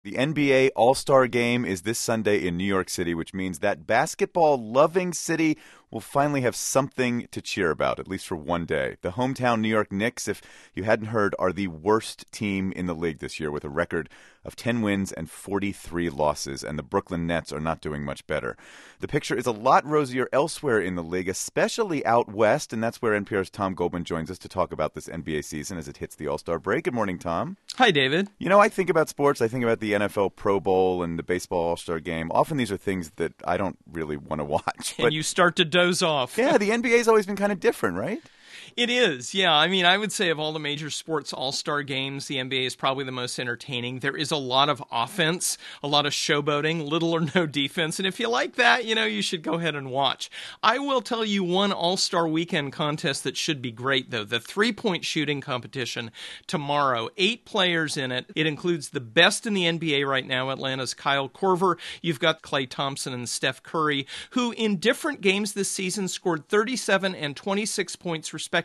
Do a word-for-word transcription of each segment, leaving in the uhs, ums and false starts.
The N B A All-Star Game is this Sunday in New York City, which means that basketball-loving city will finally have something to cheer about, at least for one day. The hometown New York Knicks, if you hadn't heard, are the worst team in the league this year with a record of ten wins and forty-three losses, and the Brooklyn Nets are not doing much better. The picture is a lot rosier elsewhere in the league, especially out west, and that's where N P R's Tom Goldman joins us to talk about this N B A season as it hits the All-Star break. Good morning, Tom. Hi, David. You know, I think about sports. I think about the N F L Pro Bowl and the Baseball All-Star Game. Often these are things that I don't really want to watch. And but, you start to doze off. Yeah, the N B A's always been kind of different, right? It is, yeah. I mean, I would say of all the major sports all-star games, the N B A is probably the most entertaining. There is a lot of offense, a lot of showboating, little or no defense. And if you like that, you know, you should go ahead and watch. I will tell you one all-star weekend contest that should be great, though. The three-point shooting competition tomorrow. Eight players in it. It includes the best in the N B A right now, Atlanta's Kyle Korver. You've got Klay Thompson and Steph Curry, who in different games this season scored thirty-seven and twenty-six points respectively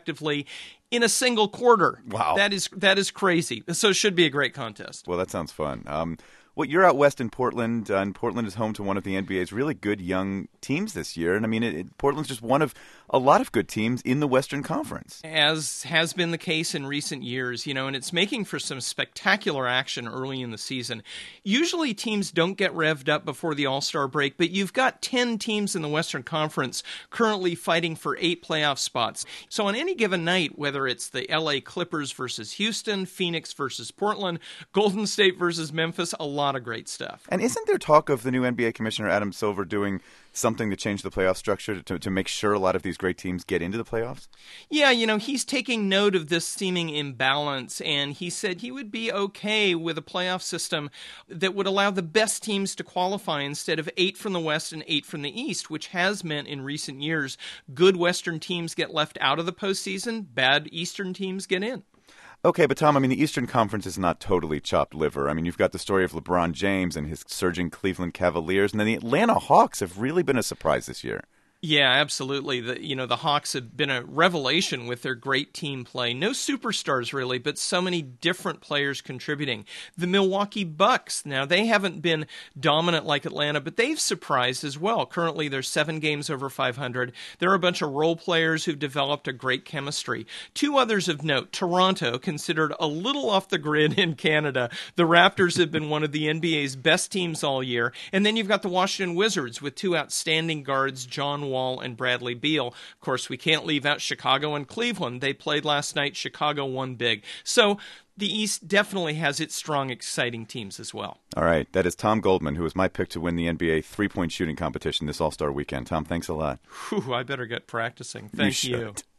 in a single quarter. Wow. That is that is crazy. So it should be a great contest. Well, that sounds fun. Um, well, you're out west in Portland, uh, and Portland is home to one of the N B A's really good young teams this year. And, I mean, it, it, Portland's just one of a lot of good teams in the Western Conference. As has been the case in recent years, you know, and it's making for some spectacular action early in the season. Usually teams don't get revved up before the All-Star break, but you've got ten teams in the Western Conference currently fighting for eight playoff spots. So on any given night, whether it's the L A Clippers versus Houston, Phoenix versus Portland, Golden State versus Memphis, a lot of great stuff. And isn't there talk of the new N B A Commissioner, Adam Silver, doing something to change the playoff structure to, to make sure a lot of these great teams get into the playoffs? Yeah, you know, he's taking note of this seeming imbalance, and he said he would be okay with a playoff system that would allow the best teams to qualify instead of eight from the West and eight from the East, which has meant in recent years good Western teams get left out of the postseason, bad Eastern teams get in. Okay, but Tom, I mean, the Eastern Conference is not totally chopped liver. I mean, you've got the story of LeBron James and his surging Cleveland Cavaliers, and then the Atlanta Hawks have really been a surprise this year. Yeah, absolutely. The, you know, the Hawks have been a revelation with their great team play. No superstars, really, but so many different players contributing. The Milwaukee Bucks, now, they haven't been dominant like Atlanta, but they've surprised as well. Currently, they're seven games over five hundred. There are a bunch of role players who've developed a great chemistry. Two others of note. Toronto, considered a little off the grid in Canada. The Raptors have been one of the N B A's best teams all year. And then you've got the Washington Wizards with two outstanding guards, John Wall and Bradley Beal. Of course, we can't leave out Chicago and Cleveland. They played last night. Chicago won big. So the East definitely has its strong, exciting teams as well. All right. That is Tom Goldman, who was my pick to win the N B A three-point shooting competition this All-Star weekend. Tom, thanks a lot. Whew, I better get practicing. Thank you. you.